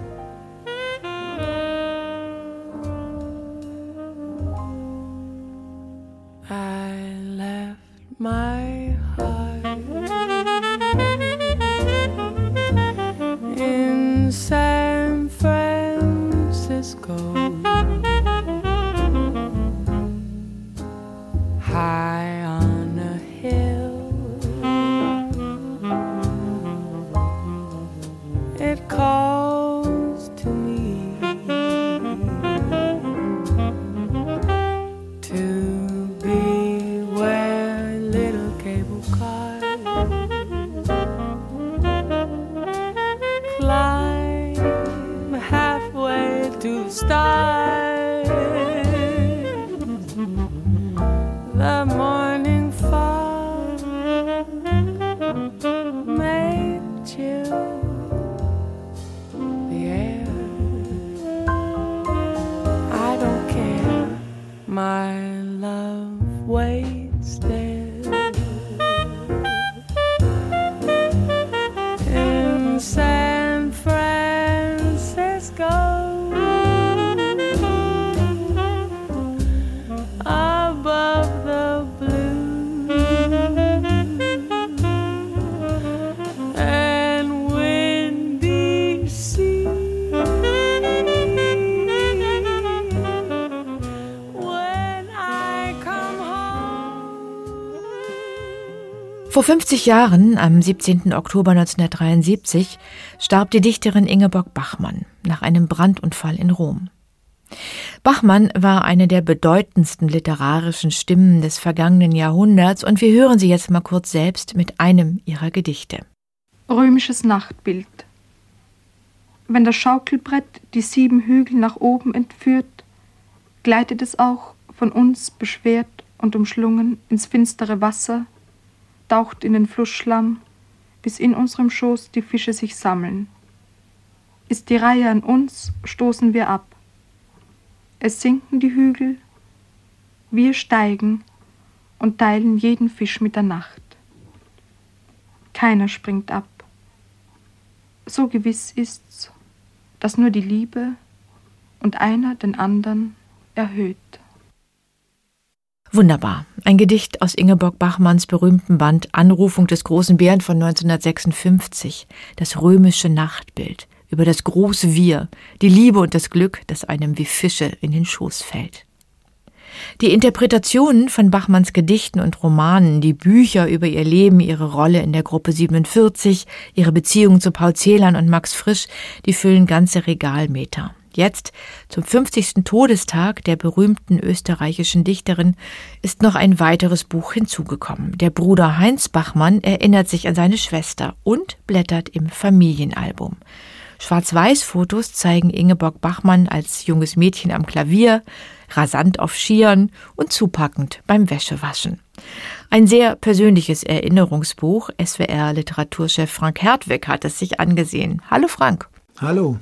My heart in San Francisco, high on a hill. It calls to me to be where little cable cars climb halfway to the stars. The morning fog may chill the air. I don't care, my love waits there in San Francisco, above the blue and windy sea. When I come home. Vor fünfzig Jahren, am siebzehnten Oktober neunzehnhundertdreiundsiebzig, starb die Dichterin Ingeborg Bachmann nach einem Brandunfall in Rom. Bachmann war eine der bedeutendsten literarischen Stimmen des vergangenen Jahrhunderts und wir hören sie jetzt mal kurz selbst mit einem ihrer Gedichte. Römisches Nachtbild. Wenn das Schaukelbrett die sieben Hügel nach oben entführt, gleitet es auch von uns beschwert und umschlungen ins finstere Wasser, taucht in den Flussschlamm, bis in unserem Schoß die Fische sich sammeln. Ist die Reihe an uns, stoßen wir ab. Es sinken die Hügel, wir steigen und teilen jeden Fisch mit der Nacht. Keiner springt ab. So gewiss ist's, dass nur die Liebe und einer den anderen erhöht. Wunderbar. Ein Gedicht aus Ingeborg Bachmanns berühmten Band Anrufung des großen Bären von neunzehnhundertsechsundfünfzig. Das römische Nachtbild über das große Wir, die Liebe und das Glück, das einem wie Fische in den Schoß fällt. Die Interpretationen von Bachmanns Gedichten und Romanen, die Bücher über ihr Leben, ihre Rolle in der Gruppe siebenundvierzig, ihre Beziehungen zu Paul Celan und Max Frisch, die füllen ganze Regalmeter. Jetzt, zum fünfzigsten Todestag der berühmten österreichischen Dichterin, ist noch ein weiteres Buch hinzugekommen. Der Bruder Heinz Bachmann erinnert sich an seine Schwester und blättert im Familienalbum. Schwarz-Weiß-Fotos zeigen Ingeborg Bachmann als junges Mädchen am Klavier, rasant auf Skiern und zupackend beim Wäschewaschen. Ein sehr persönliches Erinnerungsbuch. S W R-Literaturchef Frank Hertwig hat es sich angesehen. Hallo Frank. Hallo.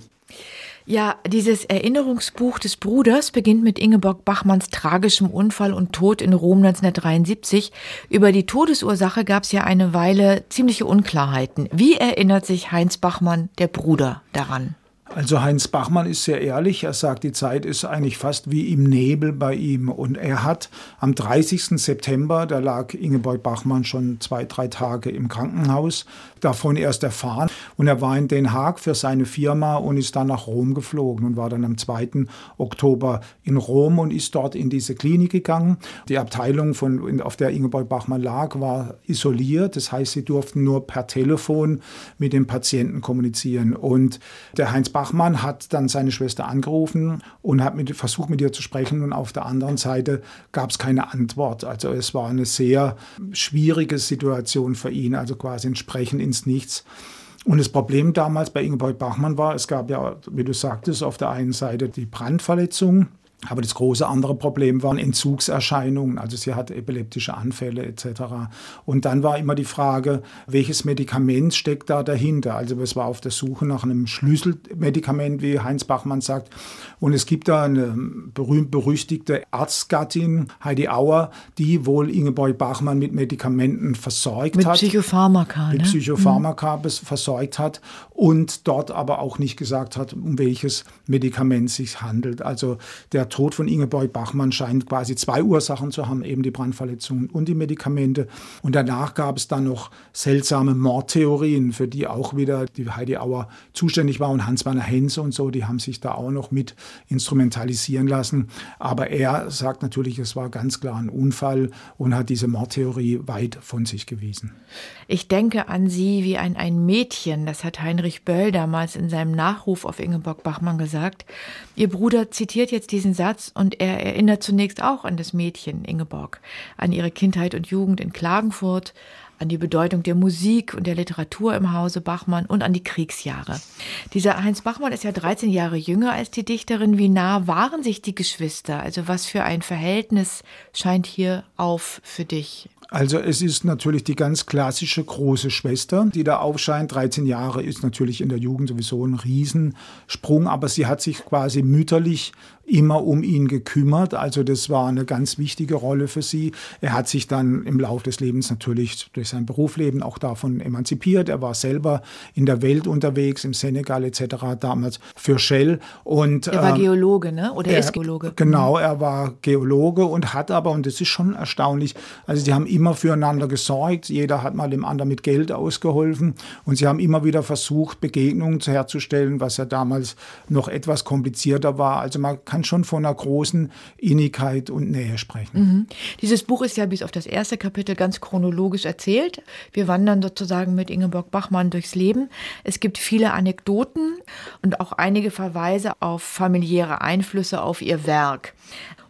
Ja, dieses Erinnerungsbuch des Bruders beginnt mit Ingeborg Bachmanns tragischem Unfall und Tod in Rom neunzehnhundertdreiundsiebzig. Über die Todesursache gab es ja eine Weile ziemliche Unklarheiten. Wie erinnert sich Heinz Bachmann, der Bruder, daran? Also Heinz Bachmann ist sehr ehrlich. Er sagt, die Zeit ist eigentlich fast wie im Nebel bei ihm. Und er hat am dreißigsten September, da lag Ingeborg Bachmann schon zwei, drei Tage im Krankenhaus, davon erst erfahren. Und er war in Den Haag für seine Firma und ist dann nach Rom geflogen und war dann am zweiten Oktober in Rom und ist dort in diese Klinik gegangen. Die Abteilung, von, auf der Ingeborg Bachmann lag, war isoliert. Das heißt, sie durften nur per Telefon mit dem Patienten kommunizieren. Und der Heinz Bachmann hat dann seine Schwester angerufen und hat mit, versucht, mit ihr zu sprechen. Und auf der anderen Seite gab es keine Antwort. Also es war eine sehr schwierige Situation für ihn, also quasi ein Sprechen ins Nichts. Und das Problem damals bei Ingeborg Bachmann war, es gab ja, wie du sagtest, auf der einen Seite die Brandverletzung. Aber das große andere Problem waren Entzugserscheinungen, also sie hatte epileptische Anfälle et cetera. Und dann war immer die Frage, welches Medikament steckt da dahinter? Also es war auf der Suche nach einem Schlüsselmedikament, wie Heinz Bachmann sagt. Und es gibt da eine berühmt-berüchtigte Arztgattin, Heidi Auer, die wohl Ingeborg Bachmann mit Medikamenten versorgt mit hat. Psychopharmaka, Mit ne? Psychopharmaka mhm. versorgt hat und dort aber auch nicht gesagt hat, um welches Medikament es sich handelt. Also der Tod von Ingeborg Bachmann scheint quasi zwei Ursachen zu haben, eben die Brandverletzungen und die Medikamente. Und danach gab es dann noch seltsame Mordtheorien, für die auch wieder die Heidi Auer zuständig war und Hans-Werner Henze und so, die haben sich da auch noch mit instrumentalisieren lassen. Aber er sagt natürlich, es war ganz klar ein Unfall und hat diese Mordtheorie weit von sich gewiesen. Ich denke an sie wie an ein Mädchen, das hat Heinrich Böll damals in seinem Nachruf auf Ingeborg Bachmann gesagt. Ihr Bruder zitiert jetzt diesen Satz und er erinnert zunächst auch an das Mädchen Ingeborg, an ihre Kindheit und Jugend in Klagenfurt, an die Bedeutung der Musik und der Literatur im Hause Bachmann und an die Kriegsjahre. Dieser Heinz Bachmann ist ja dreizehn Jahre jünger als die Dichterin. Wie nah waren sich die Geschwister? Also was für ein Verhältnis scheint hier auf für dich? Also es ist natürlich die ganz klassische große Schwester, die da aufscheint. dreizehn Jahre ist natürlich in der Jugend sowieso ein Riesensprung, aber sie hat sich quasi mütterlich immer um ihn gekümmert. Also das war eine ganz wichtige Rolle für sie. Er hat sich dann im Laufe des Lebens natürlich durch sein Berufsleben auch davon emanzipiert. Er war selber in der Welt unterwegs, im Senegal et cetera, damals für Shell. Und, er war ähm, Geologe, ne? Oder er ist Geologe? Genau, er war Geologe und hat aber, und das ist schon erstaunlich, also die haben immer füreinander gesorgt. Jeder hat mal dem anderen mit Geld ausgeholfen. Und sie haben immer wieder versucht, Begegnungen herzustellen, was ja damals noch etwas komplizierter war. Also man kann schon von einer großen Innigkeit und Nähe sprechen. Mhm. Dieses Buch ist ja bis auf das erste Kapitel ganz chronologisch erzählt. Wir wandern sozusagen mit Ingeborg Bachmann durchs Leben. Es gibt viele Anekdoten und auch einige Verweise auf familiäre Einflüsse auf ihr Werk.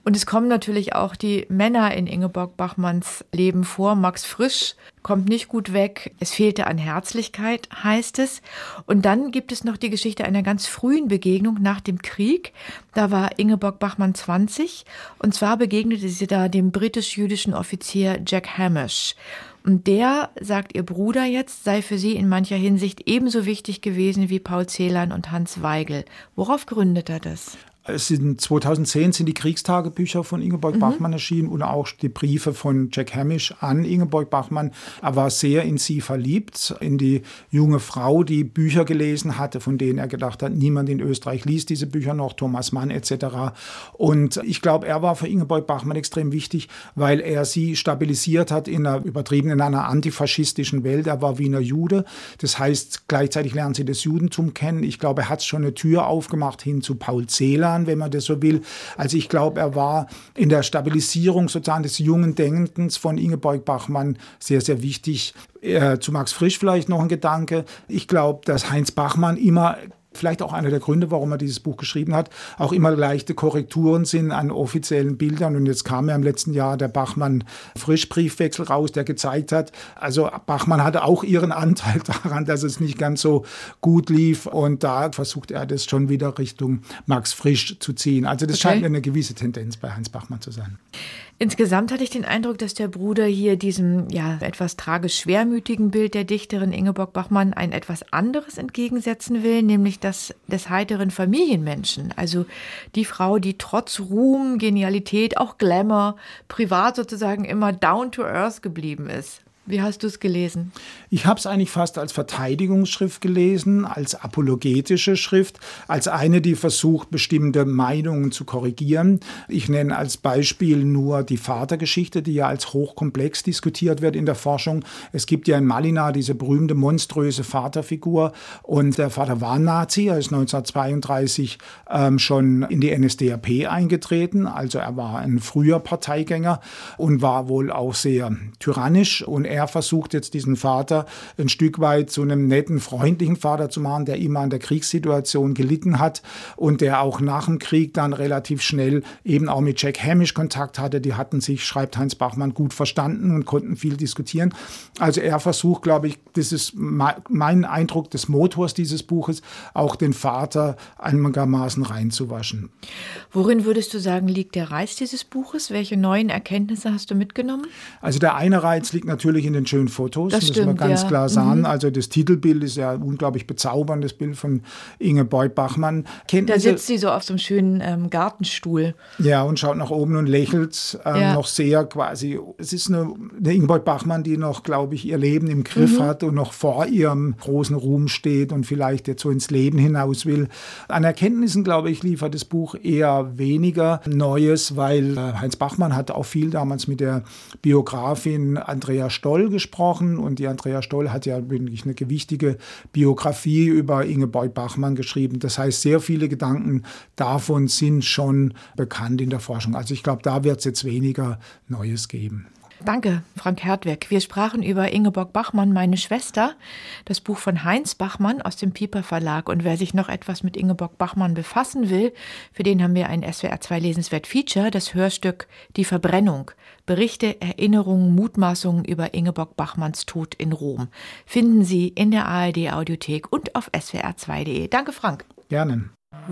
Und es kommen natürlich auch die Männer in Ingeborg Bachmanns Leben vor. Max Frisch kommt nicht gut weg. Es fehlte an Herzlichkeit, heißt es. Und dann gibt es noch die Geschichte einer ganz frühen Begegnung nach dem Krieg. Da war Ingeborg Bachmann zwanzig. Und zwar begegnete sie da dem britisch-jüdischen Offizier Jack Hamish. Und der, sagt ihr Bruder jetzt, sei für sie in mancher Hinsicht ebenso wichtig gewesen wie Paul Celan und Hans Weigel. Worauf gründet er das? Es sind zweitausendzehn sind die Kriegstagebücher von Ingeborg mhm. Bachmann erschienen und auch die Briefe von Jack Hamish an Ingeborg Bachmann. Er war sehr in sie verliebt, in die junge Frau, die Bücher gelesen hatte, von denen er gedacht hat, niemand in Österreich liest diese Bücher noch, Thomas Mann et cetera. Und ich glaube, er war für Ingeborg Bachmann extrem wichtig, weil er sie stabilisiert hat in einer übertriebenen, in einer antifaschistischen Welt. Er war Wiener Jude, das heißt, gleichzeitig lernen sie das Judentum kennen. Ich glaube, er hat schon eine Tür aufgemacht hin zu Paul Celan, wenn man das so will. Also ich glaube, er war in der Stabilisierung sozusagen des jungen Denkens von Ingeborg Bachmann sehr, sehr wichtig. Äh, zu Max Frisch vielleicht noch ein Gedanke. Ich glaube, dass Heinz Bachmann immer, vielleicht auch einer der Gründe, warum er dieses Buch geschrieben hat, auch immer leichte Korrekturen sind an offiziellen Bildern. Und jetzt kam ja im letzten Jahr der Bachmann-Frisch-Briefwechsel raus, der gezeigt hat, also Bachmann hatte auch ihren Anteil daran, dass es nicht ganz so gut lief. Und da versucht er das schon wieder Richtung Max Frisch zu ziehen. Also das okay. scheint mir eine gewisse Tendenz bei Heinz Bachmann zu sein. Insgesamt hatte ich den Eindruck, dass der Bruder hier diesem ja etwas tragisch schwermütigen Bild der Dichterin Ingeborg Bachmann ein etwas anderes entgegensetzen will, nämlich das des heiteren Familienmenschen. Also die Frau, die trotz Ruhm, Genialität, auch Glamour, privat sozusagen immer down to earth geblieben ist. Wie hast du es gelesen? Ich habe es eigentlich fast als Verteidigungsschrift gelesen, als apologetische Schrift, als eine, die versucht, bestimmte Meinungen zu korrigieren. Ich nenne als Beispiel nur die Vatergeschichte, die ja als hochkomplex diskutiert wird in der Forschung. Es gibt ja in Malina diese berühmte, monströse Vaterfigur und der Vater war Nazi. Er ist neunzehnhundertzweiunddreißig ähm, schon in die N S D A P eingetreten, also er war ein früher Parteigänger und war wohl auch sehr tyrannisch und er versucht jetzt diesen Vater ein Stück weit zu einem netten, freundlichen Vater zu machen, der immer an der Kriegssituation gelitten hat und der auch nach dem Krieg dann relativ schnell eben auch mit Jack Hamish Kontakt hatte. Die hatten sich, schreibt Heinz Bachmann, gut verstanden und konnten viel diskutieren. Also er versucht, glaube ich, das ist mein Eindruck des Motors dieses Buches, auch den Vater einigermaßen reinzuwaschen. Worin würdest du sagen, liegt der Reiz dieses Buches? Welche neuen Erkenntnisse hast du mitgenommen? Also der eine Reiz liegt natürlich in den schönen Fotos, das müssen stimmt, wir ganz ja. klar sagen. Mhm. Also das Titelbild ist ja ein unglaublich bezauberndes Bild von Ingeborg Bachmann. Kenntnisse, da sitzt sie so auf so einem schönen ähm, Gartenstuhl. Ja, und schaut nach oben und lächelt ähm, ja. noch sehr quasi. Es ist eine, eine Ingeborg Bachmann, die noch, glaube ich, ihr Leben im Griff mhm. hat und noch vor ihrem großen Ruhm steht und vielleicht jetzt so ins Leben hinaus will. An Erkenntnissen, glaube ich, liefert das Buch eher weniger Neues, weil äh, Heinz Bachmann hat auch viel damals mit der Biografin Andrea Stoll gesprochen und die Andrea Stoll hat ja wirklich eine gewichtige Biografie über Ingeborg Bachmann geschrieben. Das heißt, sehr viele Gedanken davon sind schon bekannt in der Forschung. Also ich glaube, da wird es jetzt weniger Neues geben. Danke, Frank Hertweg. Wir sprachen über Ingeborg Bachmann, meine Schwester, das Buch von Heinz Bachmann aus dem Piper Verlag. Und wer sich noch etwas mit Ingeborg Bachmann befassen will, für den haben wir ein S W R zwei Lesenswert Feature, das Hörstück Die Verbrennung. Berichte, Erinnerungen, Mutmaßungen über Ingeborg Bachmanns Tod in Rom. Finden Sie in der A R D Audiothek und auf S W R zwei punkt de. Danke, Frank. Gerne.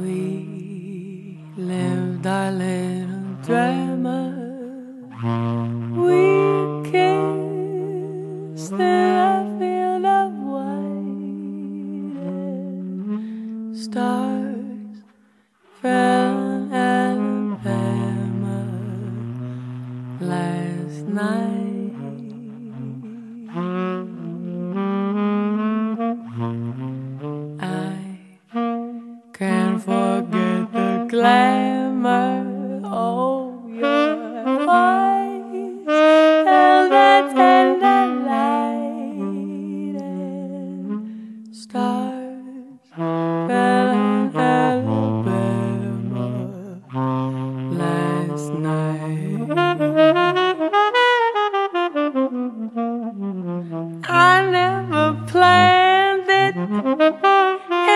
We lived our little drama. We kissed in a field of white, and stars fell on Alabama last night. I can't forget the glamour. Oh, your eyes.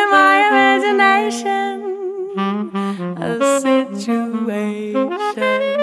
A situation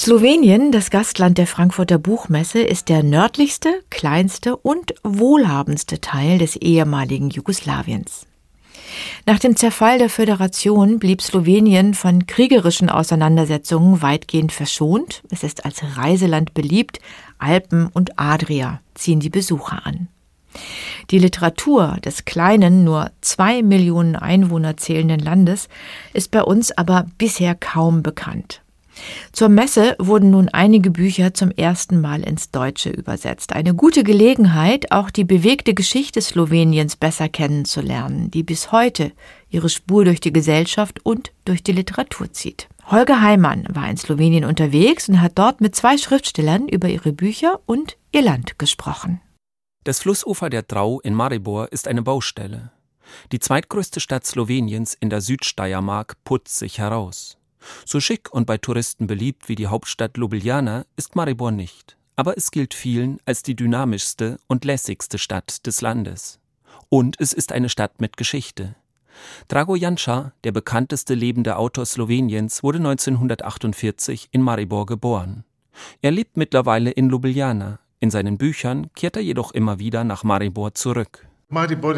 Slowenien, das Gastland der Frankfurter Buchmesse, ist der nördlichste, kleinste und wohlhabendste Teil des ehemaligen Jugoslawiens. Nach dem Zerfall der Föderation blieb Slowenien von kriegerischen Auseinandersetzungen weitgehend verschont. Es ist als Reiseland beliebt. Alpen und Adria ziehen die Besucher an. Die Literatur des kleinen, nur zwei Millionen Einwohner zählenden Landes ist bei uns aber bisher kaum bekannt. Zur Messe wurden nun einige Bücher zum ersten Mal ins Deutsche übersetzt. Eine gute Gelegenheit, auch die bewegte Geschichte Sloweniens besser kennenzulernen, die bis heute ihre Spur durch die Gesellschaft und durch die Literatur zieht. Holger Heimann war in Slowenien unterwegs und hat dort mit zwei Schriftstellern über ihre Bücher und ihr Land gesprochen. Das Flussufer der Drau in Maribor ist eine Baustelle. Die zweitgrößte Stadt Sloweniens in der Südsteiermark putzt sich heraus. So schick und bei Touristen beliebt wie die Hauptstadt Ljubljana ist Maribor nicht. Aber es gilt vielen als die dynamischste und lässigste Stadt des Landes. Und es ist eine Stadt mit Geschichte. Drago Janša, der bekannteste lebende Autor Sloweniens, wurde neunzehnhundertachtundvierzig in Maribor geboren. Er lebt mittlerweile in Ljubljana. In seinen Büchern kehrt er jedoch immer wieder nach Maribor zurück. Maribor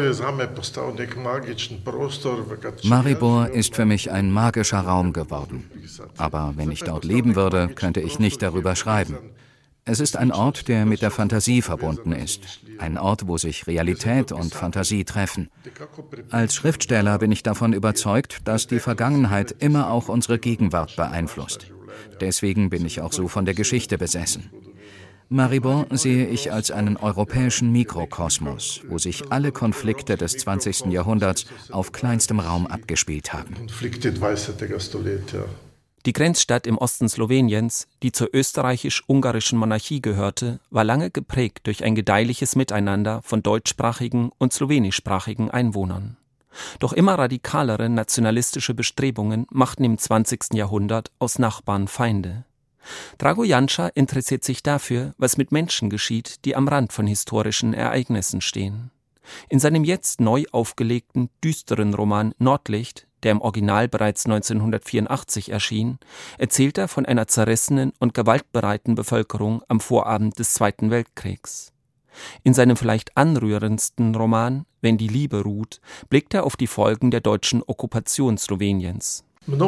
ist für mich ein magischer Raum geworden. Aber wenn ich dort leben würde, könnte ich nicht darüber schreiben. Es ist ein Ort, der mit der Fantasie verbunden ist. Ein Ort, wo sich Realität und Fantasie treffen. Als Schriftsteller bin ich davon überzeugt, dass die Vergangenheit immer auch unsere Gegenwart beeinflusst. Deswegen bin ich auch so von der Geschichte besessen. Maribor sehe ich als einen europäischen Mikrokosmos, wo sich alle Konflikte des zwanzigsten Jahrhunderts auf kleinstem Raum abgespielt haben. Die Grenzstadt im Osten Sloweniens, die zur österreichisch-ungarischen Monarchie gehörte, war lange geprägt durch ein gedeihliches Miteinander von deutschsprachigen und slowenischsprachigen Einwohnern. Doch immer radikalere nationalistische Bestrebungen machten im zwanzigsten Jahrhundert aus Nachbarn Feinde. Drago Janša interessiert sich dafür, was mit Menschen geschieht, die am Rand von historischen Ereignissen stehen. In seinem jetzt neu aufgelegten, düsteren Roman Nordlicht, der im Original bereits neunzehnhundertvierundachtzig erschien, erzählt er von einer zerrissenen und gewaltbereiten Bevölkerung am Vorabend des Zweiten Weltkriegs. In seinem vielleicht anrührendsten Roman Wenn die Liebe ruht, blickt er auf die Folgen der deutschen Okkupation Sloweniens.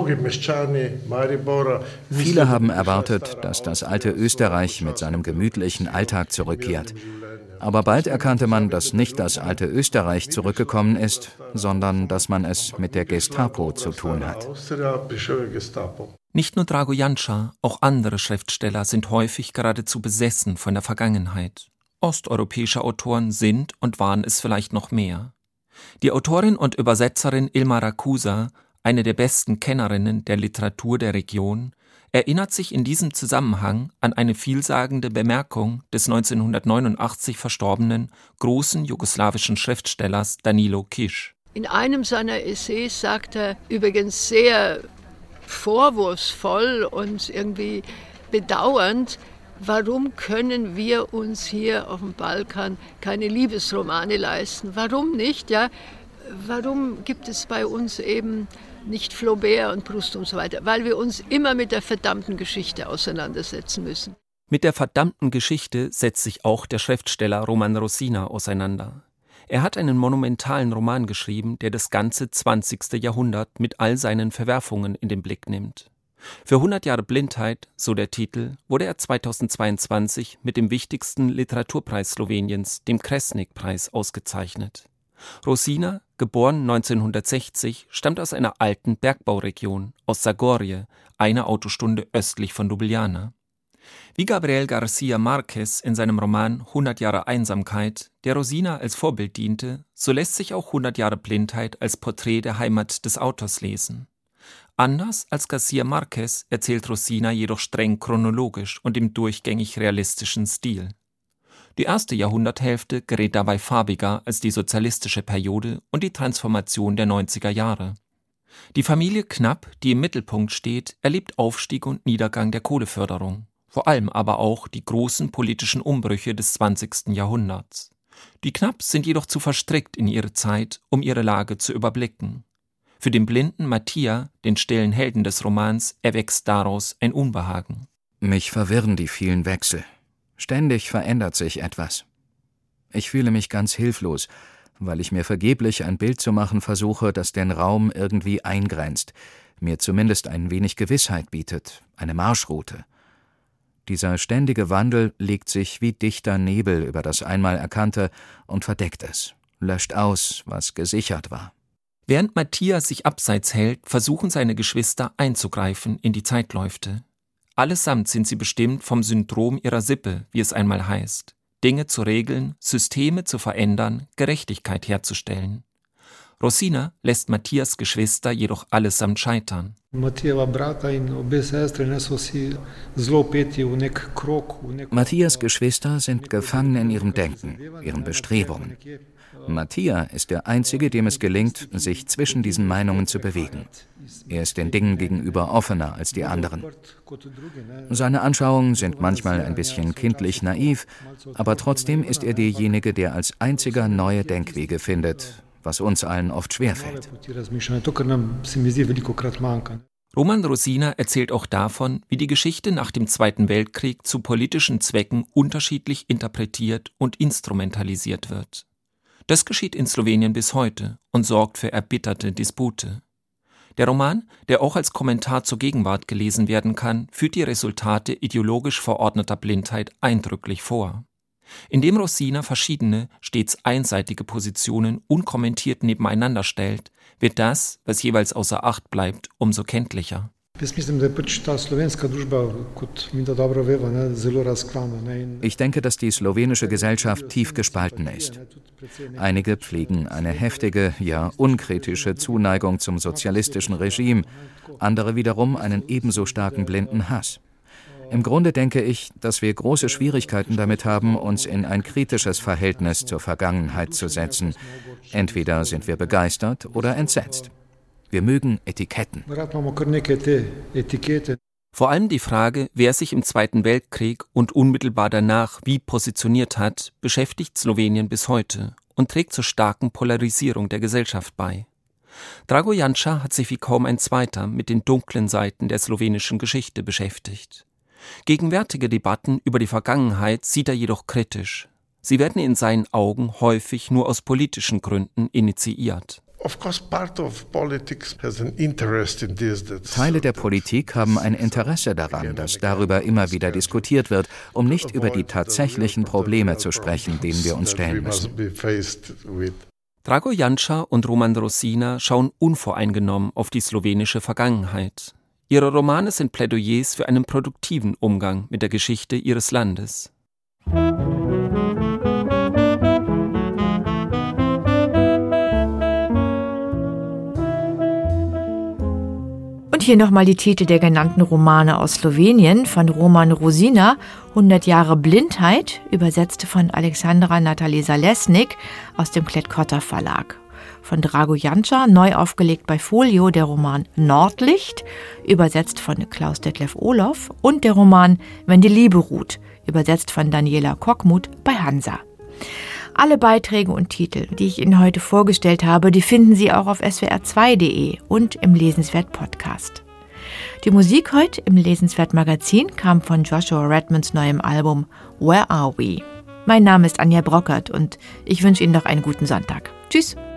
Viele haben erwartet, dass das alte Österreich mit seinem gemütlichen Alltag zurückkehrt. Aber bald erkannte man, dass nicht das alte Österreich zurückgekommen ist, sondern dass man es mit der Gestapo zu tun hat. Nicht nur Drago Janša, auch andere Schriftsteller sind häufig geradezu besessen von der Vergangenheit. Osteuropäische Autoren sind und waren es vielleicht noch mehr. Die Autorin und Übersetzerin Ilma Rakusa, eine der besten Kennerinnen der Literatur der Region, erinnert sich in diesem Zusammenhang an eine vielsagende Bemerkung des neunzehnhundertneunundachtzig verstorbenen großen jugoslawischen Schriftstellers Danilo Kiš. In einem seiner Essays sagt er übrigens sehr vorwurfsvoll und irgendwie bedauernd, warum können wir uns hier auf dem Balkan keine Liebesromane leisten? Warum nicht? Ja? Warum gibt es bei uns eben nicht Flaubert und Proust und so weiter? Weil wir uns immer mit der verdammten Geschichte auseinandersetzen müssen. Mit der verdammten Geschichte setzt sich auch der Schriftsteller Roman Rosina auseinander. Er hat einen monumentalen Roman geschrieben, der das ganze zwanzigste Jahrhundert mit all seinen Verwerfungen in den Blick nimmt. Für hundert Jahre Blindheit, so der Titel, wurde er zweitausendzweiundzwanzig mit dem wichtigsten Literaturpreis Sloweniens, dem Kresnik-Preis, ausgezeichnet. Rosina, geboren neunzehnhundertsechzig, stammt aus einer alten Bergbauregion, aus Zagorje, eine Autostunde östlich von Ljubljana. Wie Gabriel García Márquez in seinem Roman hundert Jahre Einsamkeit, der Rosina als Vorbild diente, so lässt sich auch hundert Jahre Blindheit als Porträt der Heimat des Autors lesen. Anders als García Márquez erzählt Rosina jedoch streng chronologisch und im durchgängig realistischen Stil. Die erste Jahrhunderthälfte gerät dabei farbiger als die sozialistische Periode und die Transformation der neunziger Jahre. Die Familie Knapp, die im Mittelpunkt steht, erlebt Aufstieg und Niedergang der Kohleförderung, vor allem aber auch die großen politischen Umbrüche des zwanzigsten Jahrhunderts. Die Knapps sind jedoch zu verstrickt in ihre Zeit, um ihre Lage zu überblicken. Für den blinden Mattia, den stillen Helden des Romans, erwächst daraus ein Unbehagen. Mich verwirren die vielen Wechsel. Ständig verändert sich etwas. Ich fühle mich ganz hilflos, weil ich mir vergeblich ein Bild zu machen versuche, das den Raum irgendwie eingrenzt, mir zumindest ein wenig Gewissheit bietet, eine Marschroute. Dieser ständige Wandel legt sich wie dichter Nebel über das einmal Erkannte und verdeckt es, löscht aus, was gesichert war. Während Matthias sich abseits hält, versuchen seine Geschwister einzugreifen in die Zeitläufte. Allesamt sind sie bestimmt vom Syndrom ihrer Sippe, wie es einmal heißt. Dinge zu regeln, Systeme zu verändern, Gerechtigkeit herzustellen. Rosina lässt Matthias Geschwister jedoch allesamt scheitern. Matthias Geschwister sind gefangen in ihrem Denken, ihren Bestrebungen. Mattia ist der Einzige, dem es gelingt, sich zwischen diesen Meinungen zu bewegen. Er ist den Dingen gegenüber offener als die anderen. Seine Anschauungen sind manchmal ein bisschen kindlich naiv, aber trotzdem ist er derjenige, der als einziger neue Denkwege findet, was uns allen oft schwerfällt. Roman Rosina erzählt auch davon, wie die Geschichte nach dem Zweiten Weltkrieg zu politischen Zwecken unterschiedlich interpretiert und instrumentalisiert wird. Das geschieht in Slowenien bis heute und sorgt für erbitterte Dispute. Der Roman, der auch als Kommentar zur Gegenwart gelesen werden kann, führt die Resultate ideologisch verordneter Blindheit eindrücklich vor. Indem Rosina verschiedene, stets einseitige Positionen unkommentiert nebeneinander stellt, wird das, was jeweils außer Acht bleibt, umso kenntlicher. Ich denke, dass die slowenische Gesellschaft tief gespalten ist. Einige pflegen eine heftige, ja unkritische Zuneigung zum sozialistischen Regime, andere wiederum einen ebenso starken blinden Hass. Im Grunde denke ich, dass wir große Schwierigkeiten damit haben, uns in ein kritisches Verhältnis zur Vergangenheit zu setzen. Entweder sind wir begeistert oder entsetzt. Wir mögen Etiketten. Vor allem die Frage, wer sich im Zweiten Weltkrieg und unmittelbar danach wie positioniert hat, beschäftigt Slowenien bis heute und trägt zur starken Polarisierung der Gesellschaft bei. Drago Janša hat sich wie kaum ein zweiter mit den dunklen Seiten der slowenischen Geschichte beschäftigt. Gegenwärtige Debatten über die Vergangenheit sieht er jedoch kritisch. Sie werden in seinen Augen häufig nur aus politischen Gründen initiiert. Teile der Politik haben ein Interesse daran, dass darüber immer wieder diskutiert wird, um nicht über die tatsächlichen Probleme zu sprechen, denen wir uns stellen müssen. Drago Janša und Roman Rosina schauen unvoreingenommen auf die slowenische Vergangenheit. Ihre Romane sind Plädoyers für einen produktiven Umgang mit der Geschichte ihres Landes. Und hier nochmal die Titel der genannten Romane aus Slowenien von Roman Rosina, hundert Jahre Blindheit, übersetzt von Alexandra Natalie Lesnik aus dem Klett-Cotta Verlag. Von Drago Janša, neu aufgelegt bei Folio, der Roman Nordlicht, übersetzt von Klaus Detlef Olof, und der Roman Wenn die Liebe ruht, übersetzt von Daniela Kockmuth bei Hansa. Alle Beiträge und Titel, die ich Ihnen heute vorgestellt habe, die finden Sie auch auf s w r zwei punkt de und im Lesenswert-Podcast. Die Musik heute im Lesenswert-Magazin kam von Joshua Redmonds neuem Album Where Are We? Mein Name ist Anja Brockert und ich wünsche Ihnen noch einen guten Sonntag. Tschüss!